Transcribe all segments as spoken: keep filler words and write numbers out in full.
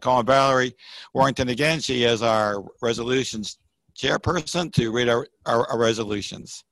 call on Valerie Warrington again. She is our resolutions chairperson to read our, our, our resolutions.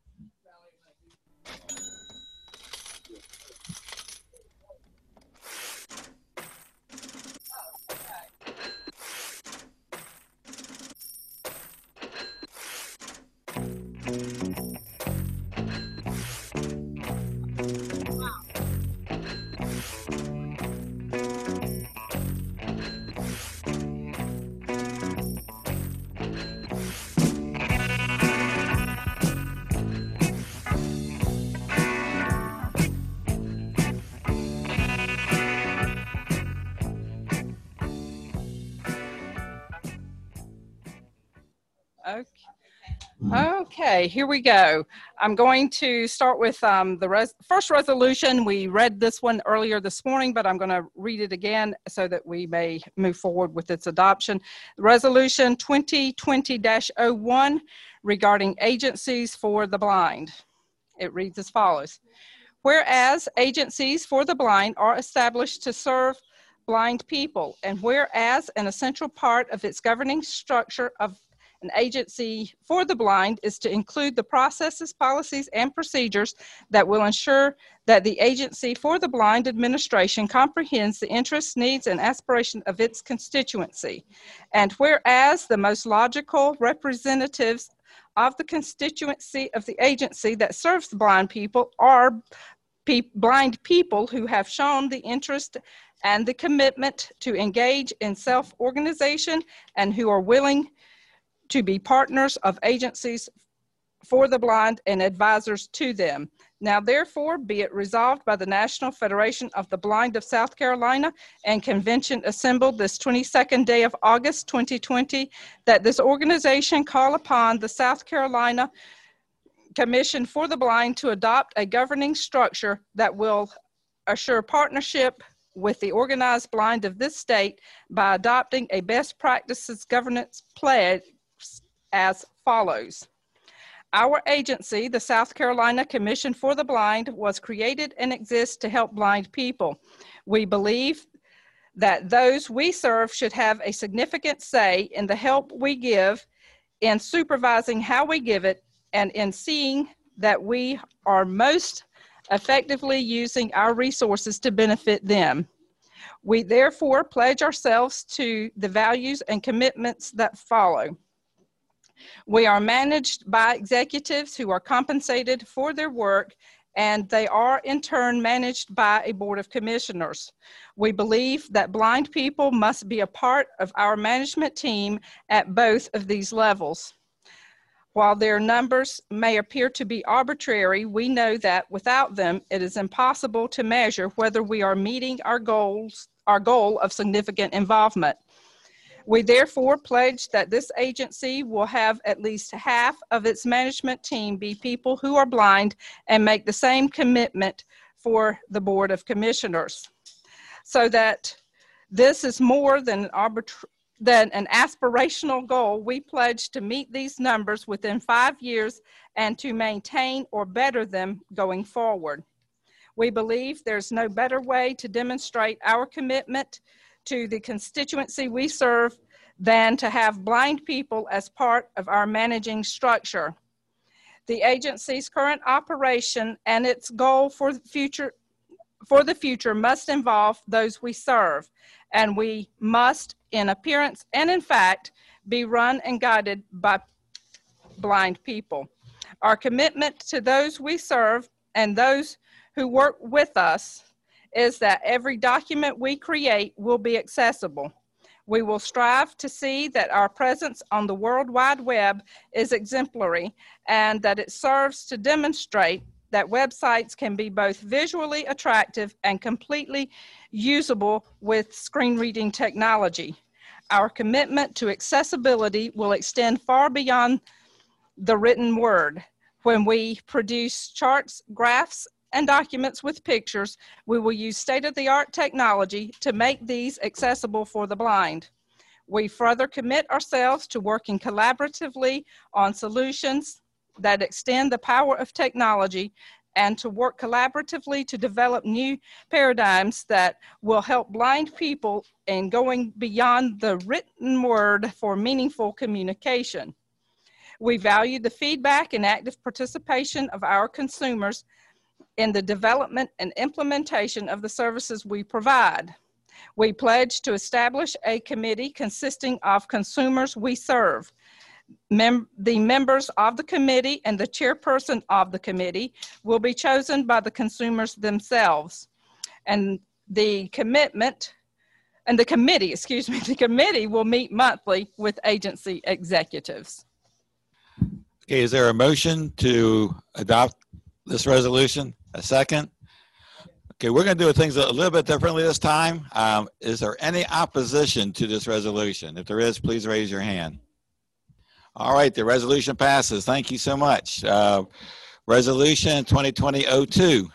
Okay, here we go. I'm going to start with um, the res first resolution. We read this one earlier this morning, but I'm going to read it again so that we may move forward with its adoption. Resolution twenty twenty dash oh one regarding agencies for the blind. It reads as follows. Whereas agencies for the blind are established to serve blind people, and whereas an essential part of its governing structure of an agency for the blind is to include the processes, policies, and procedures that will ensure that the agency for the blind administration comprehends the interests, needs, and aspirations of its constituency. And whereas the most logical representatives of the constituency of the agency that serves the blind people are pe blind people who have shown the interest and the commitment to engage in self-organization and who are willing to be partners of agencies for the blind and advisors to them. Now, therefore, be it resolved by the National Federation of the Blind of South Carolina and convention assembled this twenty-second day of August twenty twenty, that this organization call upon the South Carolina Commission for the Blind to adopt a governing structure that will assure partnership with the organized blind of this state by adopting a best practices governance pledge as follows. Our agency, the South Carolina Commission for the Blind, was created and exists to help blind people. We believe that those we serve should have a significant say in the help we give, in supervising how we give it, and in seeing that we are most effectively using our resources to benefit them. We therefore pledge ourselves to the values and commitments that follow. We are managed by executives who are compensated for their work, and they are in turn managed by a board of commissioners. We believe that blind people must be a part of our management team at both of these levels. While their numbers may appear to be arbitrary, we know that without them, it is impossible to measure whether we are meeting our goals, our goal of significant involvement. We therefore pledge that this agency will have at least half of its management team be people who are blind and make the same commitment for the Board of Commissioners. So that this is more than an, arbitra- than an aspirational goal, we pledge to meet these numbers within five years and to maintain or better them going forward. We believe there's no better way to demonstrate our commitment to the constituency we serve than to have blind people as part of our managing structure. The agency's current operation and its goal for the future, for the future must involve those we serve, and we must, in appearance and in fact, be run and guided by blind people. Our commitment to those we serve and those who work with us is that every document we create will be accessible. We will strive to see that our presence on the World Wide Web is exemplary and that it serves to demonstrate that websites can be both visually attractive and completely usable with screen reading technology. Our commitment to accessibility will extend far beyond the written word. When we produce charts, graphs, and documents with pictures, we will use state-of-the-art technology to make these accessible for the blind. We further commit ourselves to working collaboratively on solutions that extend the power of technology and to work collaboratively to develop new paradigms that will help blind people in going beyond the written word for meaningful communication. We value the feedback and active participation of our consumers in the development and implementation of the services we provide. We pledge to establish a committee consisting of consumers we serve. Mem- the members of the committee and the chairperson of the committee will be chosen by the consumers themselves. And the commitment, and the committee, excuse me, the committee will meet monthly with agency executives. Okay, is there a motion to adopt this resolution? A second? Okay, we're going to do things a little bit differently this time. Um, is there any opposition to this resolution? If there is, please raise your hand. All right, the resolution passes. Thank you so much. Uh, resolution twenty twenty oh two.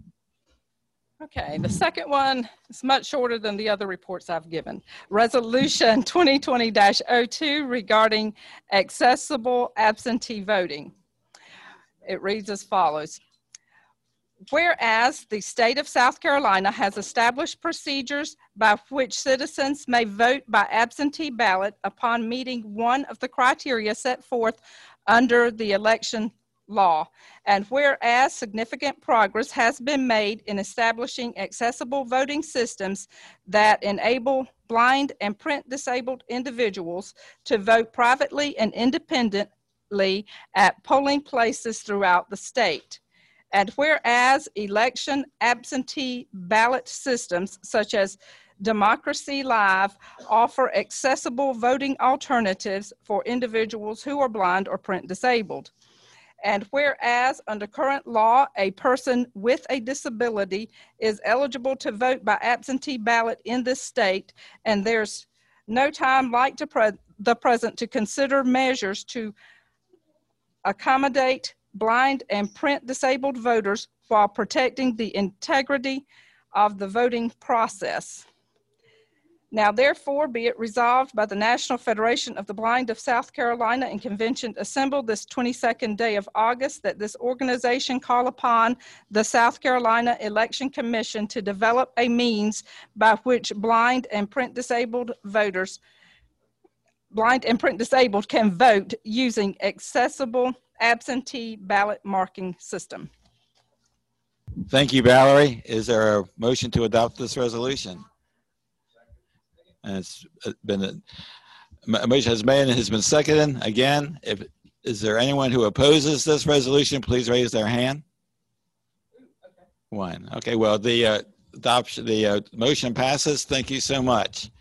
Okay, the second one is much shorter than the other reports I've given. Resolution twenty twenty dash oh two regarding accessible absentee voting. It reads as follows. Whereas the state of South Carolina has established procedures by which citizens may vote by absentee ballot upon meeting one of the criteria set forth under the election law, and whereas significant progress has been made in establishing accessible voting systems that enable blind and print disabled individuals to vote privately and independently at polling places throughout the state. And whereas election absentee ballot systems such as Democracy Live offer accessible voting alternatives for individuals who are blind or print disabled. And whereas under current law, a person with a disability is eligible to vote by absentee ballot in this state, and there's no time like to pre- the present to consider measures to accommodate blind and print disabled voters while protecting the integrity of the voting process. Now, therefore, be it resolved by the National Federation of the Blind of South Carolina and convention assembled this twenty-second day of August that this organization call upon the South Carolina Election Commission to develop a means by which blind and print disabled voters, blind and print disabled can vote using accessible absentee ballot marking system. Thank you, Valerie. Is there a motion to adopt this resolution? And it's been a, a motion has been has been seconded. Again, if is there anyone who opposes this resolution, please raise their hand. One. Okay. Well, the uh, adoption, the uh, motion passes. Thank you so much.